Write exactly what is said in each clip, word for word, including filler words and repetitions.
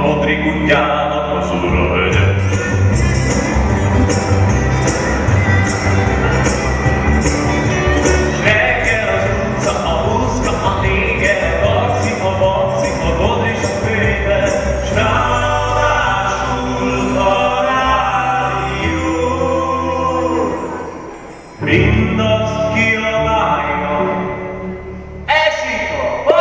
Modri kutyának az ura hölgye. Reggel az utca, a buszka, a néger, Barci, a Barci, a Modri, s a főbe, s ráadásul a rádió. Mindazt kiabálja, esik a hó!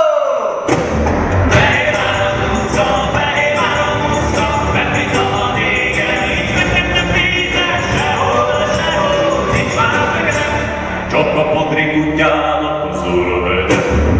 Csak a Modri kutyának az ura hölgye.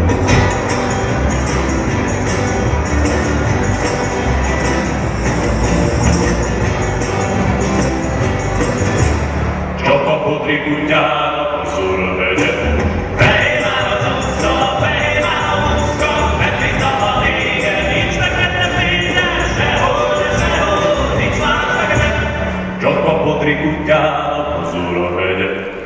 Csak a Modri kutyának az ura hölgye. Fejj már az utca, fejj már a muszka, mert itt a néger, nincs fekete minden, sehol, de sehol, nincs már fekete. Csak a Modri kutyának az ura hölgye.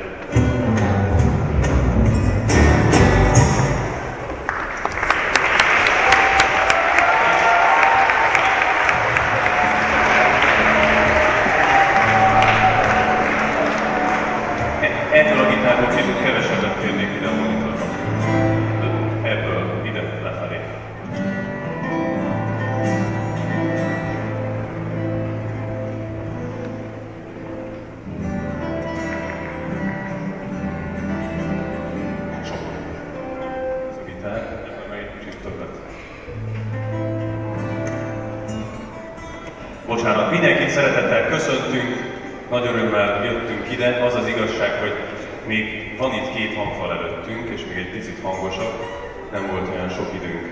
Ebből a gitárból kicsit kevesebbet kérnék ide a monitorra. Ebből ide lefelé. Sok. Ez a gitár, ebből meg egy kicsit többet. Bocsánat, mindenkit szeretettel köszöntünk. Nagy örömmel jöttünk ide, az az igazság, hogy még van itt két hangfal előttünk, és még egy picit hangosabb. Nem volt olyan sok időnk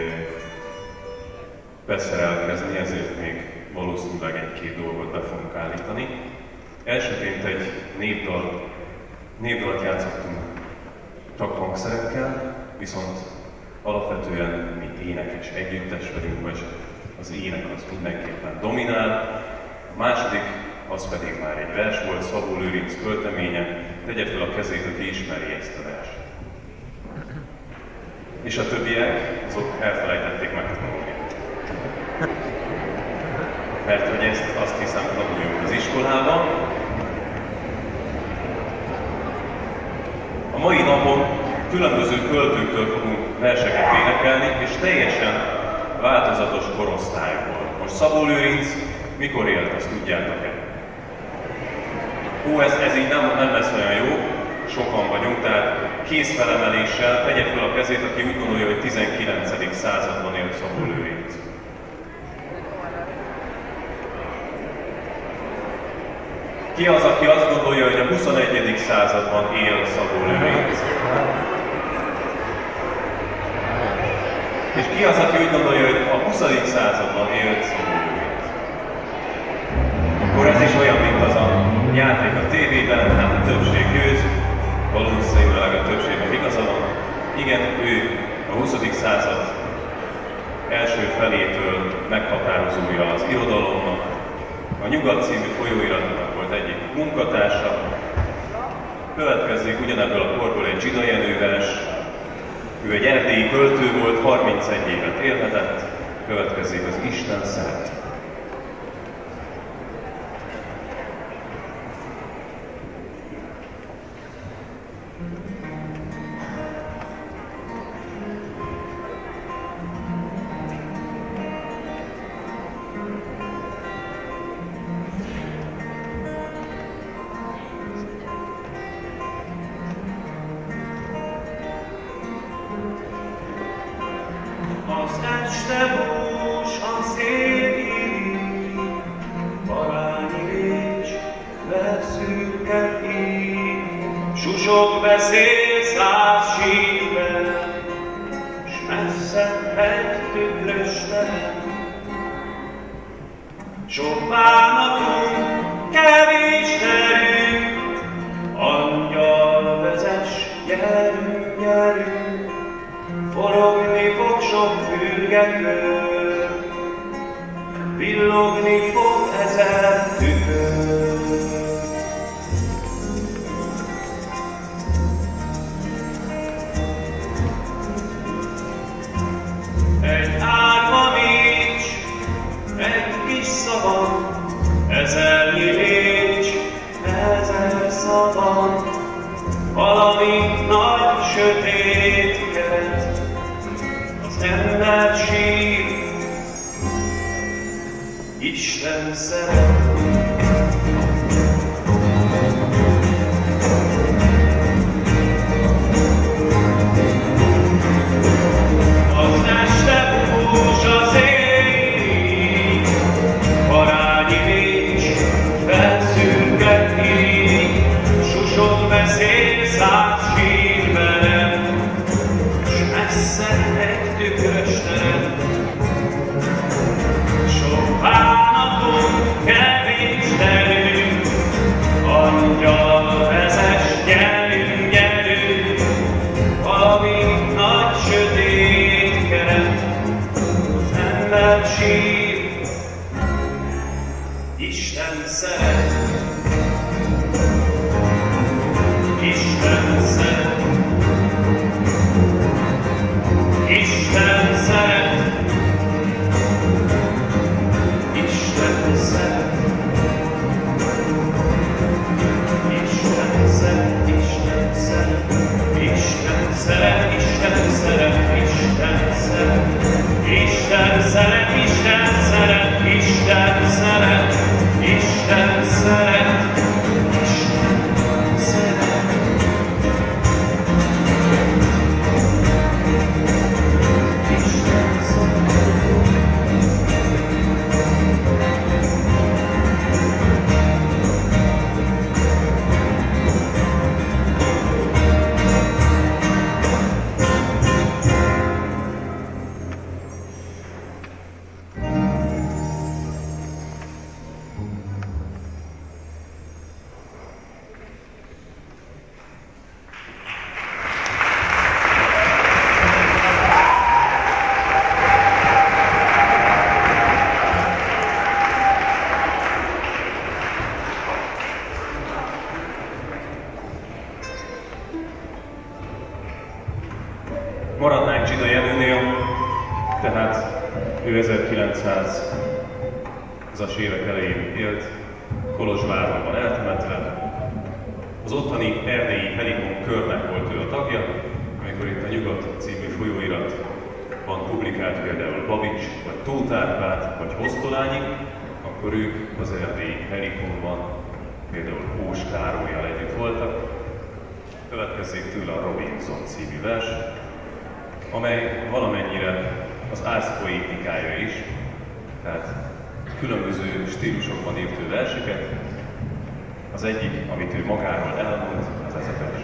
beszerelkezni, ezért még valószínűleg egy-két dolgot be fogunk állítani. Elsőként egy népdal, népdalt játszottunk csak hangszerekkel, viszont alapvetően mi énekes együttes vagyunk, vagy az ének az mindenképpen dominál. A második az pedig már egy vers volt, Szabó Lőrinc költeménye, tegye fel a kezét, aki ismeri ezt a verset. És a többiek, azok elfelejtették megtanulni. Mert hogy ezt azt hiszem tanuljunk az iskolában. A mai napon különböző költőktől fogunk verseket énekelni, és teljesen változatos korosztályból. Most Szabó Lőrinc mikor élt, azt tudjátok-e? Hú, ez, ez így nem, nem lesz olyan jó, sokan vagyunk, tehát kézfelemeléssel tegye fel a kezét, aki úgy gondolja, hogy tizenkilencedik században élt Szabó Lőrinc. Ki az, aki azt gondolja, hogy a huszonegyedik században él Szabó Lőrinc? És ki az, aki úgy gondolja, hogy a huszadik században élt Szabó Lőrinc? Akkor ez is olyan, mint az a játék a tévében, hát a többség győz, valószínűleg a többségnek igaza van. Igen, ő a huszadik század első felétől meghatározója az irodalomnak. A Nyugat című folyóiratnak volt egyik munkatársa. Következik ugyanebből a korból egy Zsida Jenő vers. Ő egy erdélyi költő volt, harmincegy évet élhetett. Következik az Isten szeret. Az este bús, a szél ír, parányi récs, veszőkkel ír, susog beszél száz sírben, s messze egy tükrös terem. Sok bánatunk, kevés terünk, angyal vezess, gyerünk, gyerünk, forogni fog sok fürgekör, villogni fog ezer tükör. Egy árva nincs, Isten szeret. Az este búzs az ég, parányi nincs, felszürket így, susog beszél száz sír velem, s messze egy tükrös terem. Sok bánatunk, kevés terünk, angyal vezess, gyerünk, gyerünk, valami nagy sötét keret, az ember sír, Isten szeret. Isten szeret. Isten szeret. Isten szeret. Isten szeret. Isten szeret. Isten szeret. Isten szeret. Isten szeret. Isten szeret. Isten szeret. Isten szeret. Isten szeret. Maradnánk Csida Jenőnél, tehát ő ezerkilencszázas évek elején élt, Kolozsváron van eltemetve. Az ottani erdélyi Helikon körnek volt ő a tagja, amikor itt a Nyugat című folyóiratban publikált például Babics, vagy Tóth Árpád, vagy Hosztolányi, akkor ők az erdélyi Helikonban például Hós Károllyal együtt voltak. Következzék tőle a Robinson című vers, amely valamennyire az ász poétikája is, tehát különböző stílusokban írt ő verseket. Az egyik, amit ő magáról elmond, az ez a vers.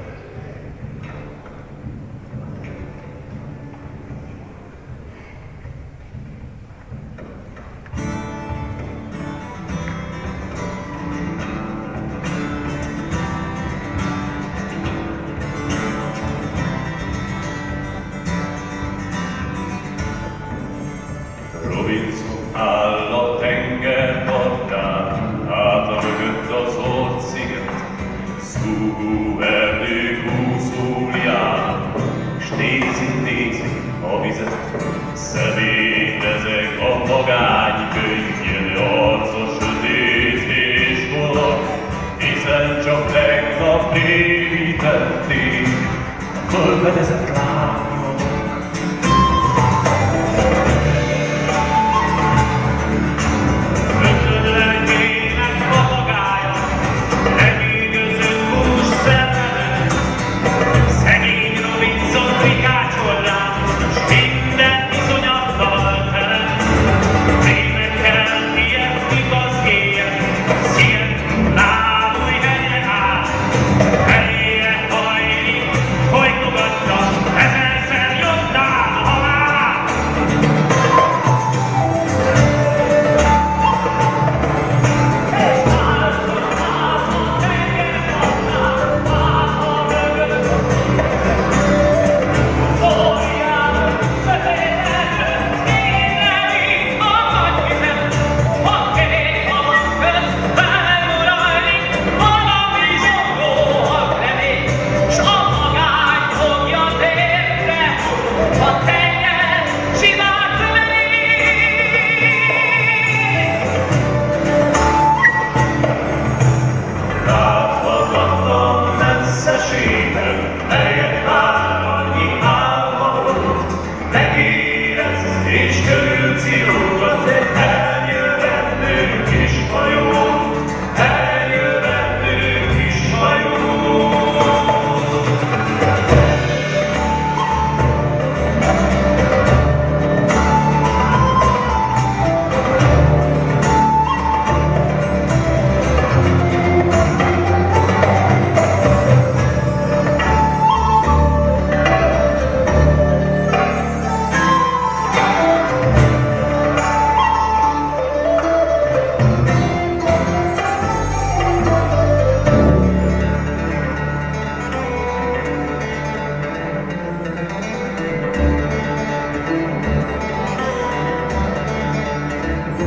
Áll a tengerpartján, hátra mögött az orciget, szúgó erdők húszólján, s nézi, nézi a vizet, szemét ezek a magány könnyed arca, sötét és holak, hiszen csak tegnap révítették a fölfedezett lányok. Folytogatta ezen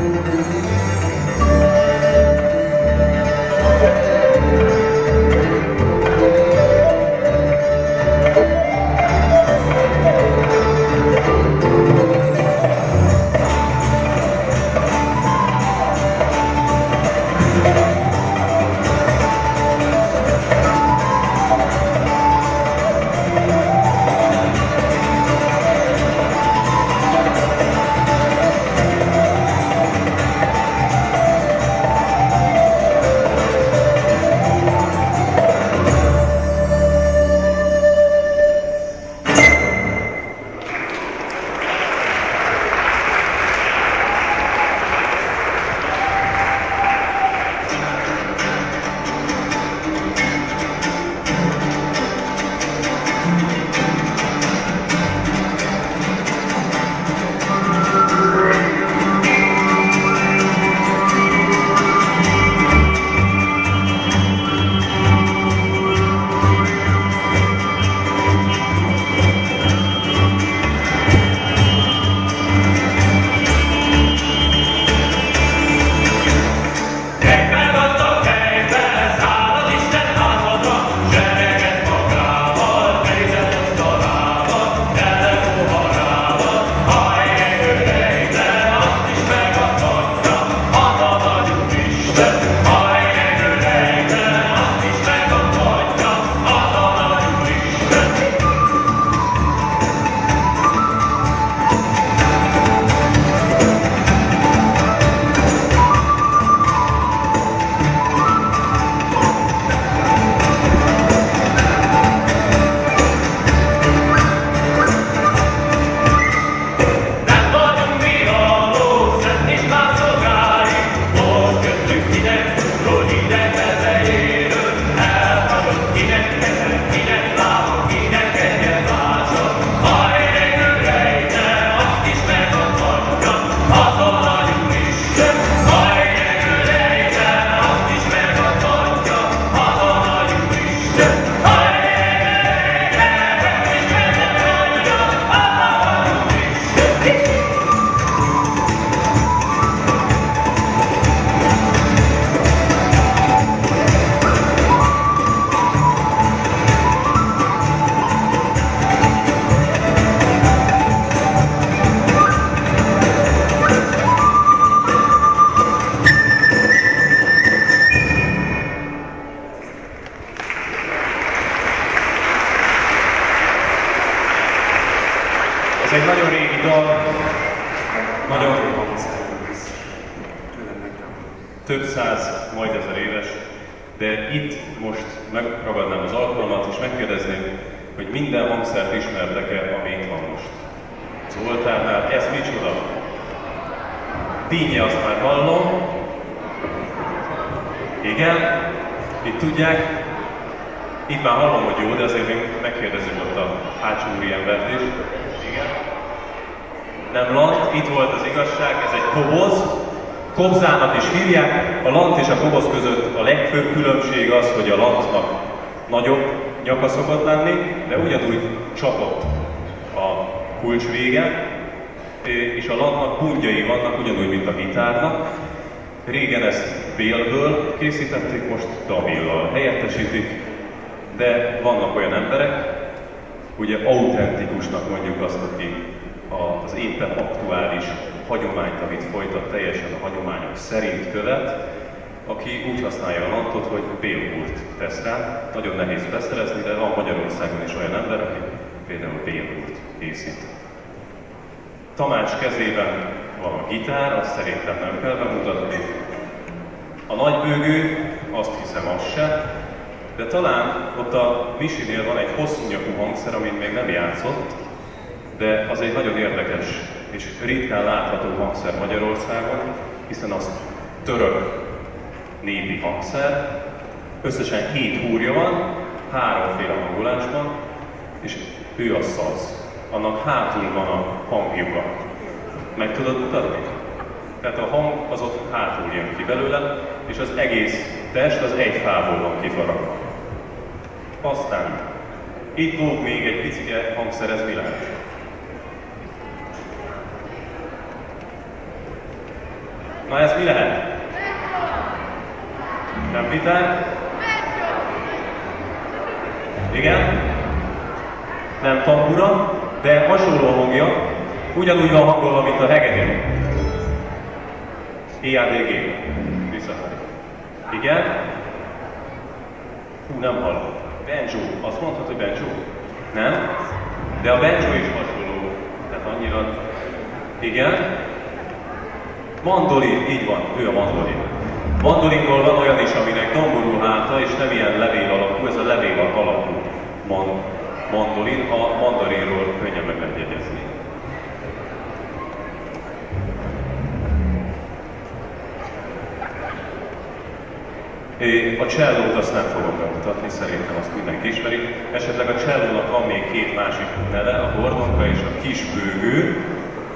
Ez egy nagyon régi dal, nagyon több száz, majd ezer éves, de itt most megragadnám az alkalmat és megkérdezném, hogy minden hangszert ismertek-e, ami itt van most. Zoltánnál, ez micsoda? Dinnye, azt már hallom. Igen, itt tudják. Itt már hallom, hogy jó, de azért még megkérdezzük ott a hátsó úriembert is. Igen. Nem lant, itt volt az igazság, ez egy koboz. Kobzának is hívják. A lant és a koboz között a legfőbb különbség az, hogy a lantnak nagyobb nyaka szokott lenni, de ugyanúgy csapott a kulcs vége, és a lantnak pungyai vannak, ugyanúgy, mint a gitárnak. Régen ezt bélből készítették, most davillal helyettesítik, de vannak olyan emberek, ugye autentikusnak mondjuk azt, aki az éppen aktuális hagyományt, amit folytat, teljesen a hagyományok szerint követ, aki úgy használja a lantot, hogy bélburt tesz rá. Nagyon nehéz beszerezni, de van Magyarországon is olyan ember, aki például bélburt készít. Tamás kezében van a gitár, azt szerintem nem kell bemutatni. A nagybőgő, azt hiszem az se, de talán ott a Misinél van egy hosszú nyakú hangszer, amit még nem játszott, de az egy nagyon érdekes és ritkán látható hangszer Magyarországon, hiszen az török népi hangszer. Összesen hét húrja van, háromféle hangolásban, és ő a szaz. Annak hátul van a hangjuka. Meg tudod mutatni? Tehát a hang az ott hátul jön ki belőle, és az egész test az egy fából van kifaragva. Aztán itt lóg még egy picike hangszer, ez mi lehet? Na ez mi lehet? Nem pitár? Igen? Nem tambura, de hasonló a hangja, ugyanúgy van hangolva, mint a hegedű. E A D G. Visszafelé. Igen? Hú, nem hallom. Banjo. Azt mondhatod, hogy banjo? Nem? De a banjo is hasonló. Tehát annyira... Igen? Mandolin, így van, ő a mandolin. Mandolinból van olyan is, aminek domború háta, és nem ilyen levél alakú, ez a levél alakú man, mandolin, a mandarinról könnyen meg lehet jegyezni. A csellót azt nem fogom bemutatni, szerintem azt mindenki ismeri. Esetleg a csellónak van még két másik neve, a hordonka és a kisbőgő.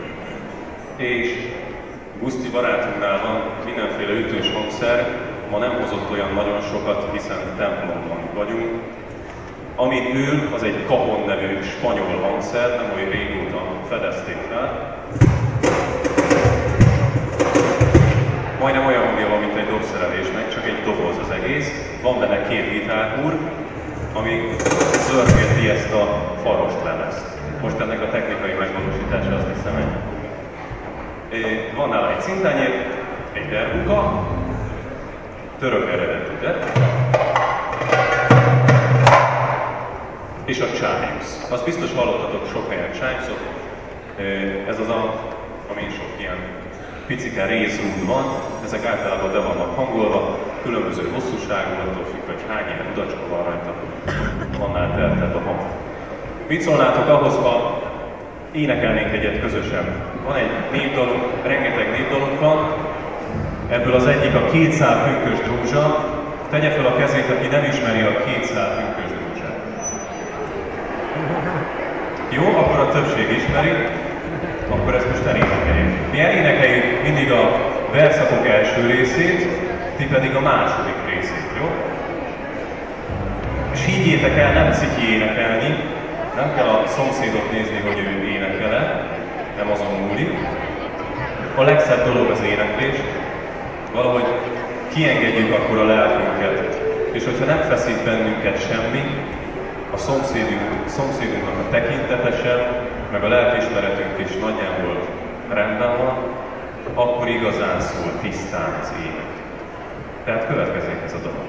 És Guszti barátunknál van mindenféle ütős hangszer, ma nem hozott olyan nagyon sokat, hiszen templomban vagyunk. Amit ül, az egy cajon nevű spanyol hangszer, nem olyan régóta fedezték fel. Majdnem olyan hangja van, mint egy dobszerelésnek, csak egy doboz az egész. Van benne két gitárúr, ami zöldgeti ezt a farost lemezt. Most ennek a technikai megvalósítása azt hiszem ennyi. Van nála egy szintányér, egy derbuka, török eredetű derbuka, és a chimes. Azt biztos hallottatok sok helyen chimesot. Ez az, a, amin sok ilyen picike részrúd van, ezek általában be vannak hangolva, különböző hosszúságú, attól függ, hogy hány ilyen udacska van rajta, annál teltebb a hang. Mit szólnátok ahhoz, ha énekelnénk egyet közösen? Van egy népdalunk, rengeteg népdalunk van, ebből az egyik a Két szál pünkös drózsa. Tegye fel a kezét, aki nem ismeri a Két szál pünkös drózsát. Jó, akkor a többség ismeri, akkor ezt most elénekeljük. Mi elénekeljük mindig a verszakok első részét, ti pedig a második részét, jó? És higgyétek el, nem ciki énekelni, nem kell a szomszédot nézni, hogy ő énekel-e, nem azon múlik. A legszebb dolog az éneklés, valahogy kiengedjük akkor a lelkünket, és hogyha nem feszít bennünket semmi, a szomszédunk, szomszédunknak a tekintete sem, meg a lelkiismeretünk is nagyjából rendben van, akkor igazán szól tisztán az ének. Tehát következik ez a dolog.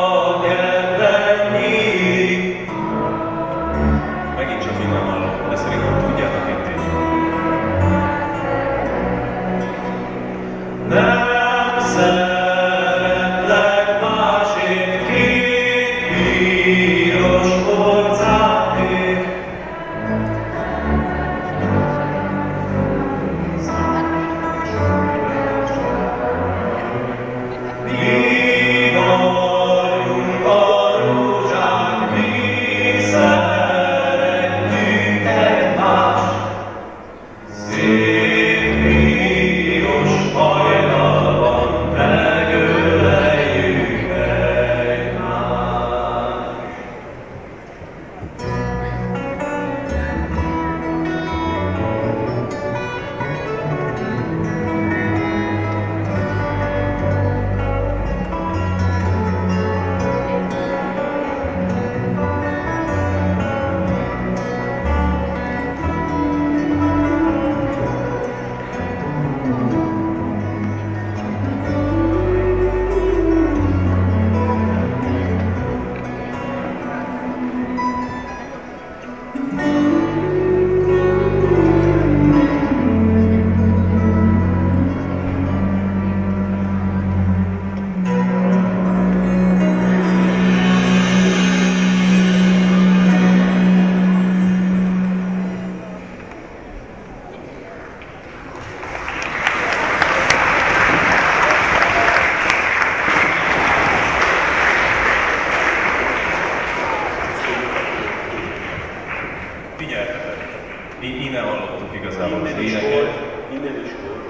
Megint csak innen hallom, de szerintem nem is volt.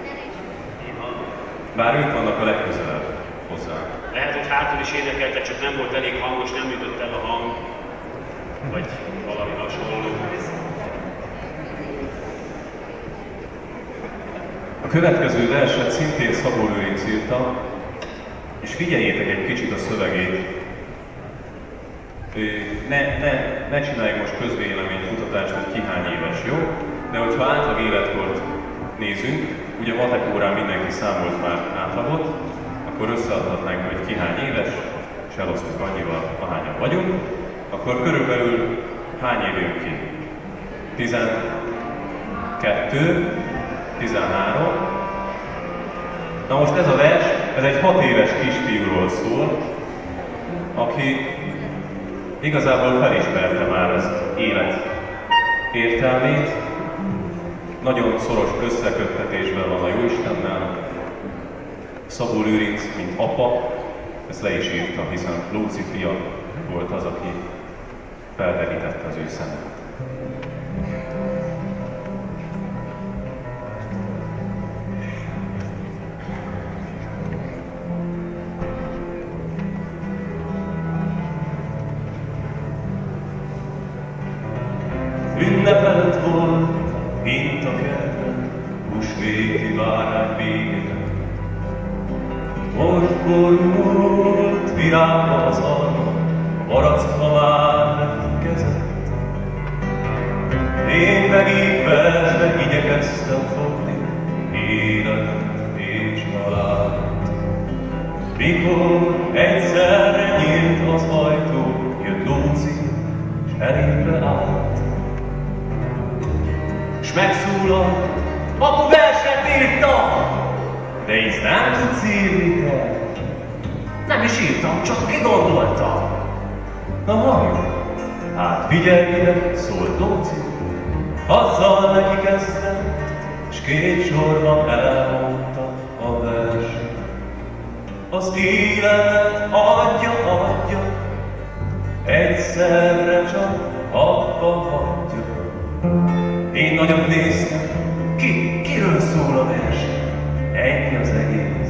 Bár ők vannak a legközelebb hozzá. Lehet, hogy hátul is énekelte, csak nem volt elég hangos, nem jutott el a hang. Vagy valami hasonló. A következő verset szintén Szabó Lőrinc írta, és figyeljétek egy kicsit a szövegét. Ne, ne, ne csináljuk most közvéleménykutatást, hogy ki hány éves, jó? De hogyha átlag életkort nézünk, ugye matek órán mindenki számolt már átlagot, akkor összeadhatnánk, hogy ki hány éves, és elosztjuk annyival, ahányan vagyunk, akkor körülbelül hány év jön ki? tizenkettő, tizenhárom. Na most ez a vers, ez egy hat éves kisfiúról szól, aki igazából felismerte már az élet értelmét, nagyon szoros összeköttetésben van a Jóistennel. Szabó Lőrinc, mint apa, ezt le is írta, hiszen Lóci fia volt az, aki felderítette az ő szemet. Ünnepelt volt, mint a kertben, húsvéti bárány végére. Most borult virágba az alma, a baracka már lett kezett. Én meg így versbe igyekeztem fogni életet és halált. Mikor egyszerre nyílt az ajtó, jött Lóci, és elébe állt. S megszólalt, apu verset írtam! De így nem tudsz írni te. Nem is írtam, csak kigondoltam. Na hallj, hát figyelj ide, szólt Lóci. Azzal neki kezdtem, s két sorban elmondta a verset. Az életet adja, adja, egyszerre csak abba hagyja. Én nagyot néztem, ki, kiről szól a vers? Ennyi az egész.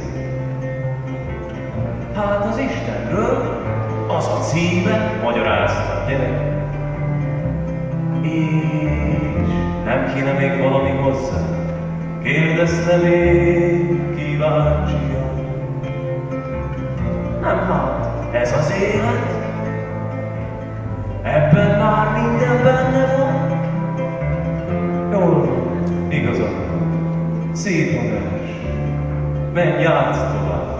Hát az Istenről, az a címe, magyarázta, gyerek. És nem kéne még valami hozzá? Kérdezte még kíváncsian. Nem hát, ez az élet, ebben már minden benne van. Jól, igazad, szép a vers, menj át tovább.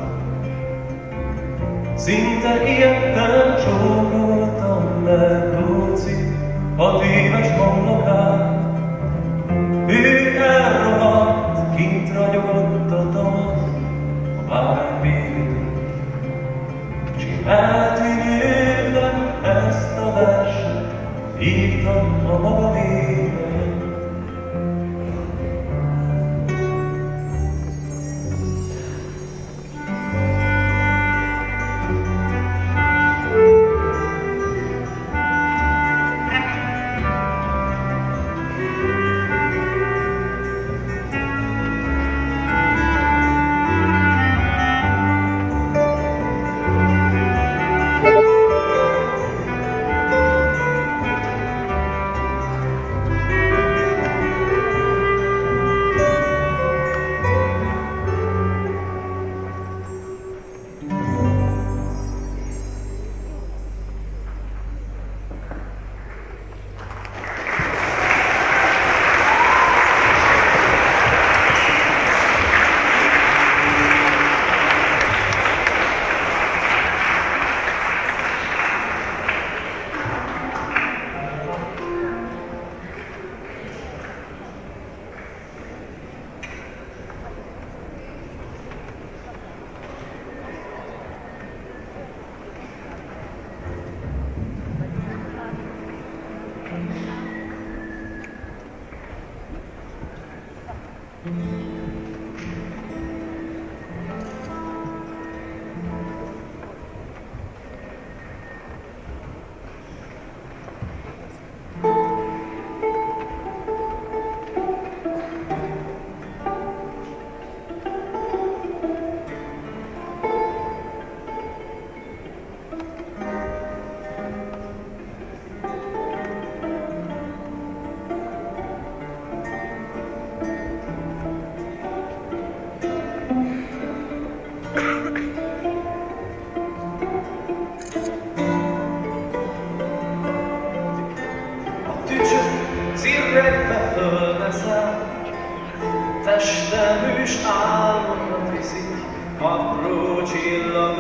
Szinte ilyetten csókoltam meg Lóci hat éves homlokát. Ő elrohadt, kint ragyogott a tavasz a bárány végén. S én eltűnődve ezt a verset írtam a maga végén.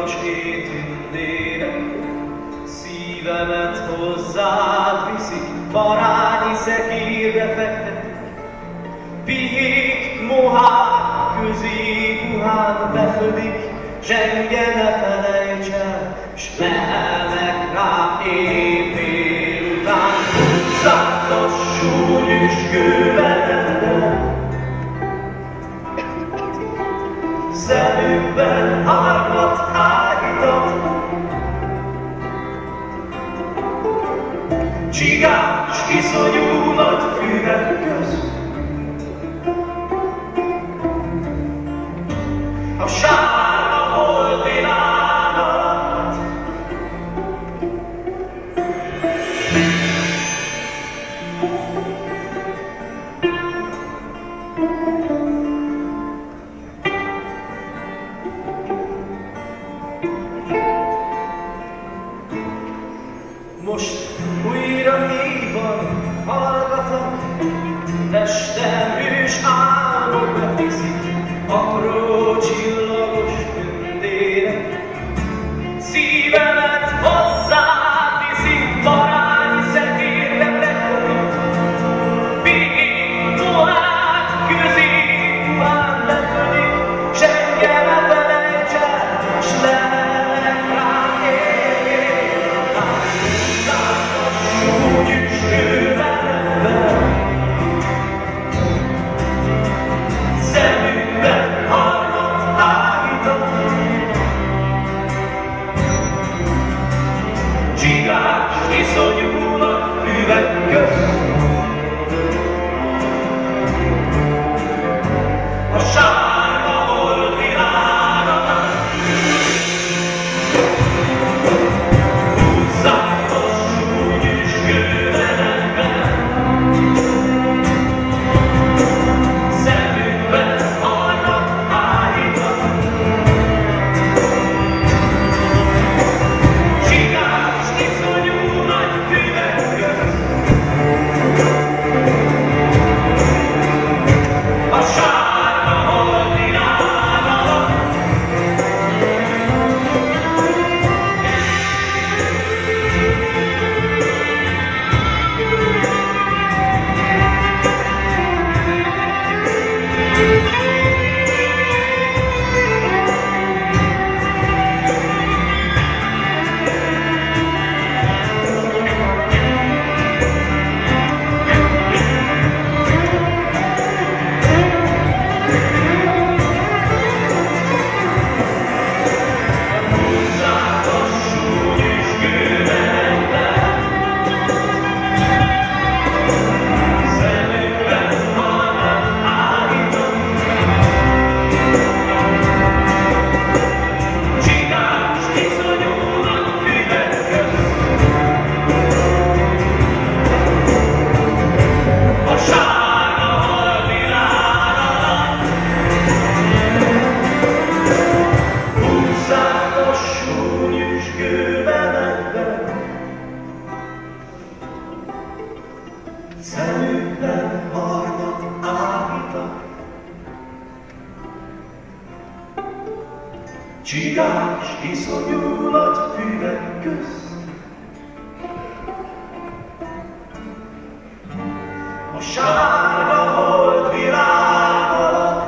Villancs étündére, szívemet hozzád viszi, parányi szekírbe fektet, pihék, mohák, középuhán befödik, zsenge ne felejts el, s lehelnek rá éjfél után, húzzák lassú nyüskőbenedbe. Szemükben árvat ágítat, csigás, iszonyú nagy füvek közt. A sárga holdvilág alatt most újra hívan hallgatom, testem ős álmokra viszik, apró csillagos tündére. Szívemet hozzád viszik, parányi szekérbe fektetik, pihék, mohák, középuhán betörik, zsenge ne felejts el, s lehelnek rám éjjel. Húzzák lassú nyüskőbenedbe, szemükben harmat ágítat, csigás, iszonyú nagy füvek közt. A sárga holdvilág alatt húzzák lassú nyüskőbenedbe, szemükben harmat ágítat, csigás, iszonyú nagy füvek közt. A sárga holdvilág alatt húzzák lassú nyüskőbenedbe, szemükben harmat ágítat, csigás, iszonyú nagy füvek közt. A sárga holdvilág alatt húzzák lassú nyüskőbenedbe, szemükben harmat ágítat, csigás, iszonyú nagy füvek közt. A sárga holdvilág alatt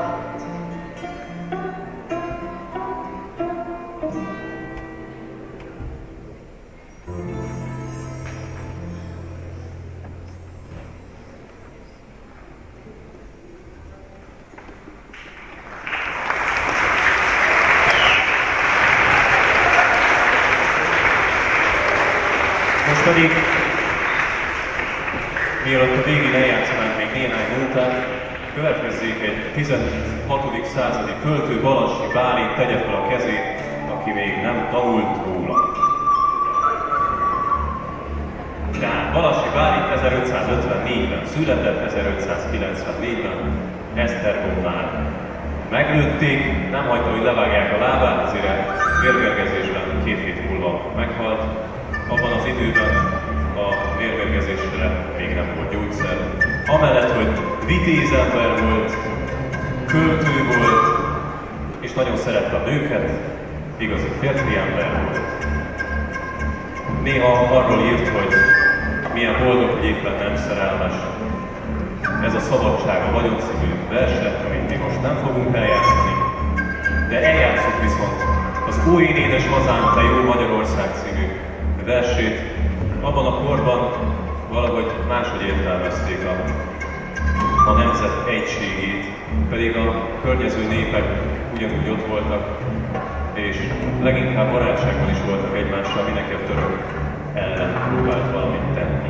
Most pedig, mielőtt a végén eljátszanánk még néhány nótát, következzék egy tizenhatodik századi költő, Balassi Bálint, tegye fel a kezét, aki még nem tanult róla. Tehát Balassi Bálint ezerötszázötvennégyben született, ezerötszázkilencvennégyben Esztergomnál meglőtték, nem hagyta, hogy levágják a lábát, ezért vérmérgezésben két hét múlva meghalt. Abban az időben a vérmérgezésre még nem volt gyógyszer. Amellett, hogy vitéz ember volt, költő volt, és nagyon szerette a nőket, igazi férfi ember volt. Néha arról írt, hogy milyen boldog, hogy éppen nem szerelmes. Ez a Szabadság a vagyon című verset, amit mi most nem fogunk eljátszani, de eljátszunk viszont az Ó én édes hazám, te jó Magyarország című versét. Abban a korban valahogy máshogy értelmezték a, a nemzet egységét, pedig a környező népek ugyanúgy ott voltak, és leginkább barátságban is voltak egymással, mindenki a török ellen próbált valamit tenni.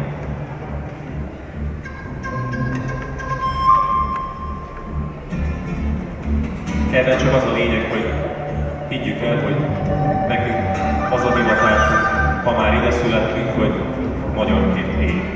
Ebben csak az a lényeg, hogy higgyük el, hogy nekünk az a hivatásunk, ha már ide születtünk, hogy magyarként éljünk.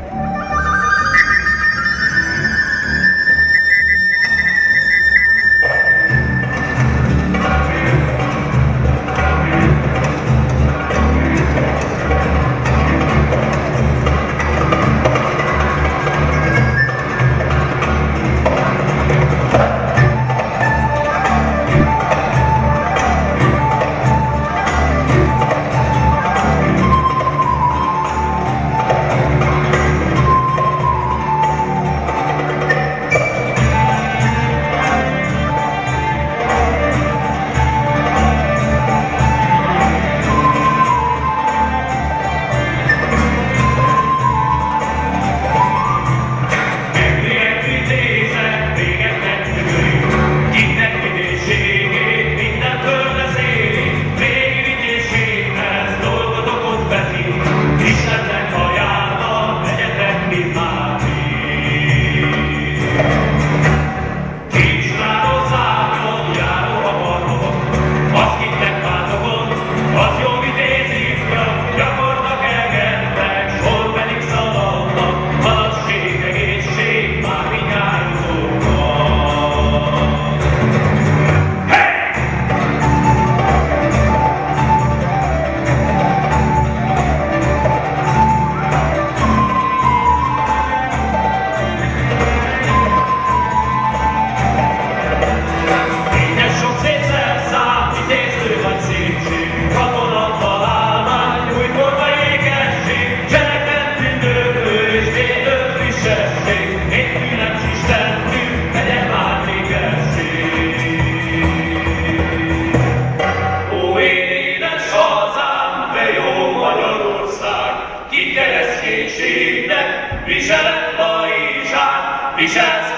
Viselsz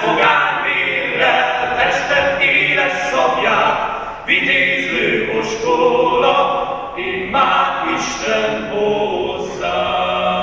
fogánvérrel, tested éles szabját, vitézlő oskola, imád Isten hozzád.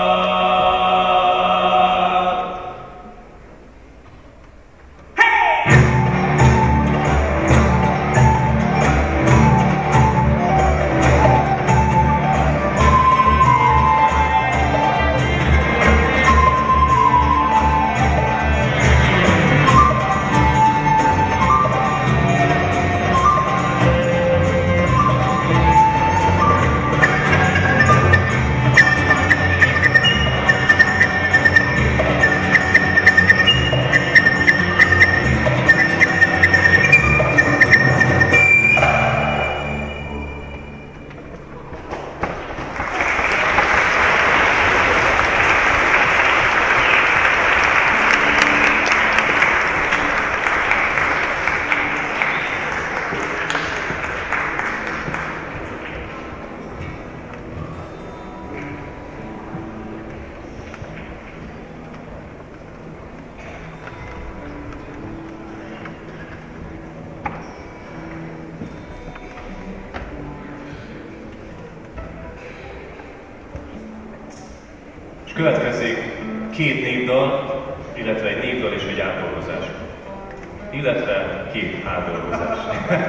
Következik két népdal, illetve egy népdal és egy átdolgozás. Illetve két átdolgozás.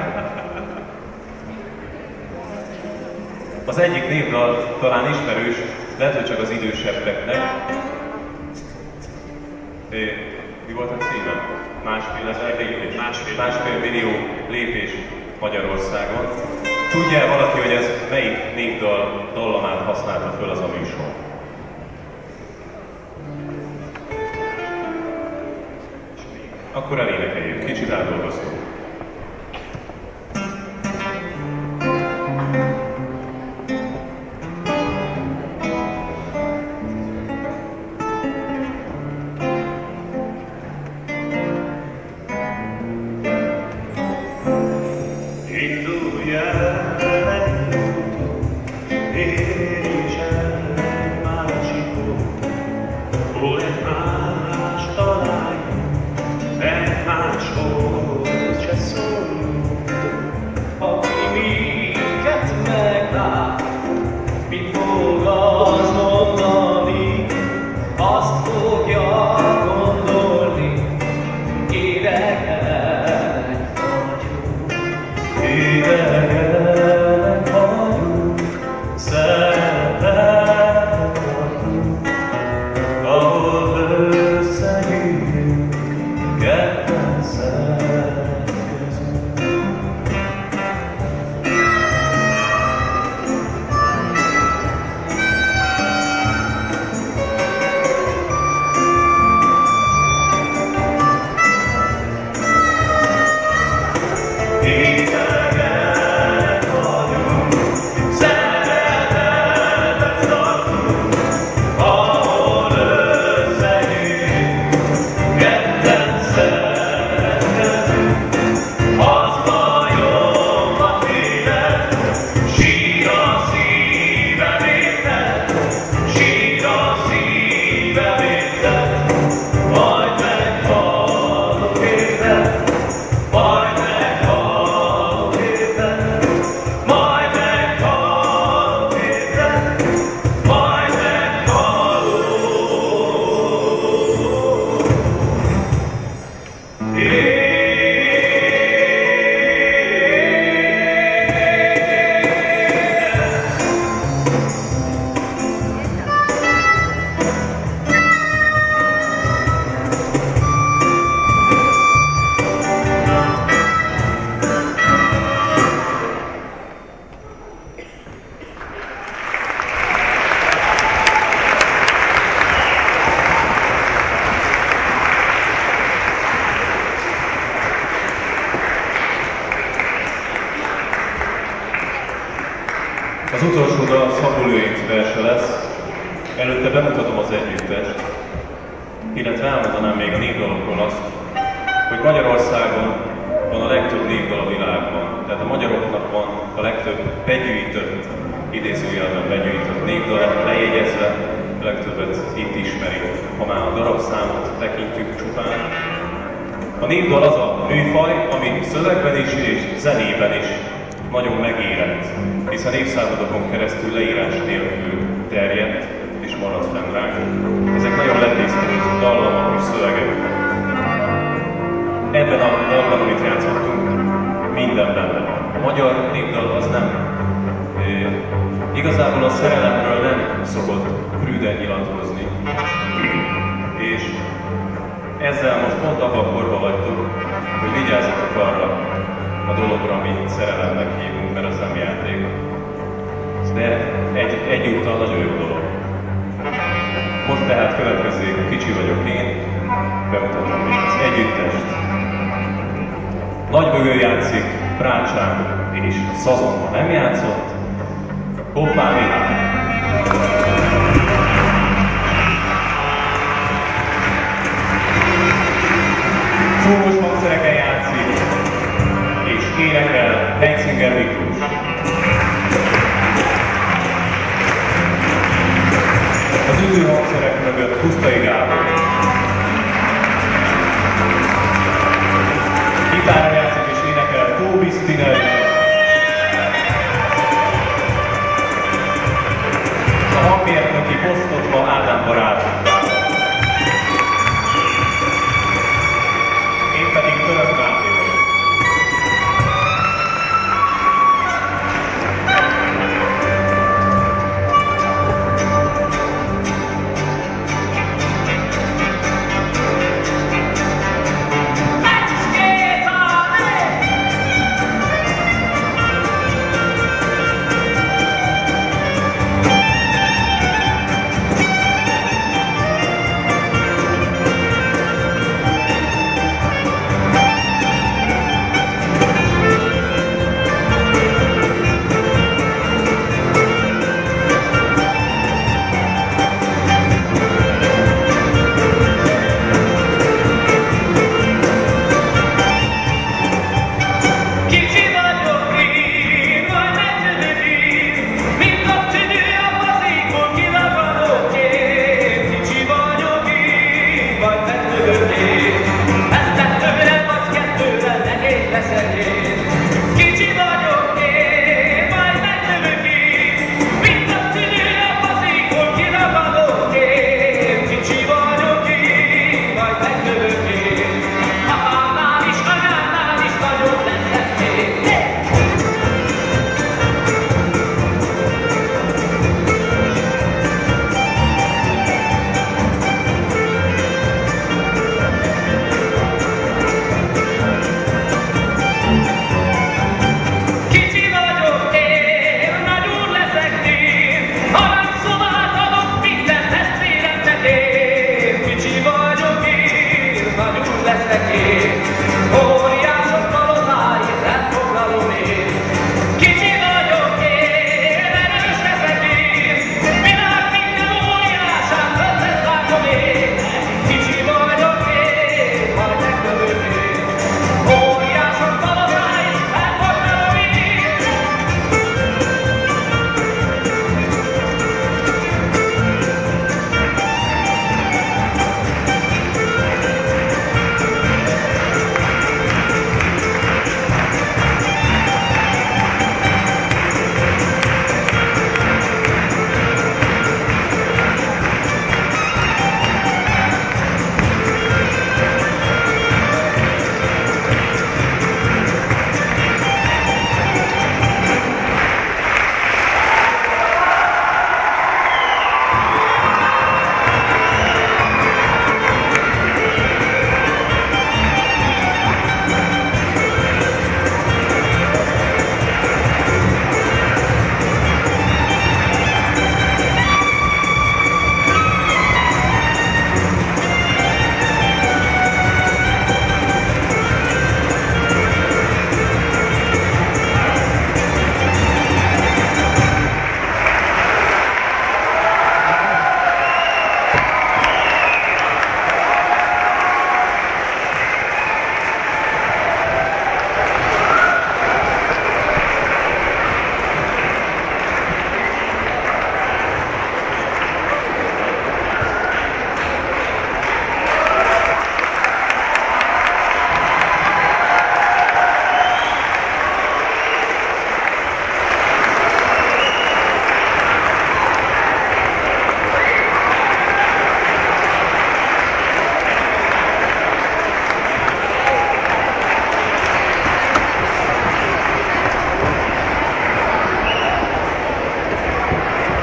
Az egyik népdal talán ismerős, lehet, hogy csak az idősebbeknek. Mi volt a címe? Másfél ezer lépés. Másfél. Másfél millió lépés Magyarországon. Tudja valaki, hogy ez melyik népdal dallamát használta föl az a műsor? Akkor elénekeljük, kicsit átdolgoztunk. Érj is el egy másikot, hol egy más találjon, egy máshoz se szóljon. Aki minket meglát, mit fog az mondani, azt fogja gondolni, idegenek vagyunk. Idegenek vagyunk, szeretetnek vagyunk, ahol összegyűjjünk, ketten szeretkezünk. Idegenek vagyunk, szeretetet tartunk, ahol összegyűjjünk, ketten szeretkezünk. Az bajom a tényleg, sír a szívem érted, sír a szívem érted, majd meghalok érted, majd meghalok érted, majd meghalok érted, majd meghalok. Az utolsó dal Szabó Lőrinc verse lesz, előtte bemutatom az együttest, illetve elmondanám még a népdalokról azt, hogy Magyarországon van a legtöbb népdal a világban, tehát a magyaroknak van a legtöbb begyűjtött, idézőjelben begyűjtött népdal, lejegyezve, a legtöbbet itt ismerik, ha már a darabszámot tekintjük csupán. A népdal az a műfaj, ami szövegben is és zenében is nagyon megérett, hiszen évszázadokon keresztül leírás nélkül terjedt és maradt fenn ránk. Ezek nagyon letisztult dallamok és szövegek. Ebben a dalban, amit játszottunk, minden benne van. A magyar népdal az nem. E, igazából a szerelemről nem szokott krűden nyilatkozni. És ezzel most pont abban a korban vagytok, hogy vigyázzatok arra a dologra, amit szerelemnek hívunk, mert az nem játék. De egy, egyúttal nagyon jó dolog. Most tehát következik, kicsi vagyok én, bemutatom még az együttest. Nagybögő játszik, Prácsán és Szazonban nem játszott. Hoppá, Mihály! Fúvós hangszereken játszik, és énekel Heitzinger Miklós. Az ütőhangszerek mögött Pusztai Gábor. Gitárra játszik és énekel Tóbisz Tinei. A hangmérnöki posztot ma Ádám barát.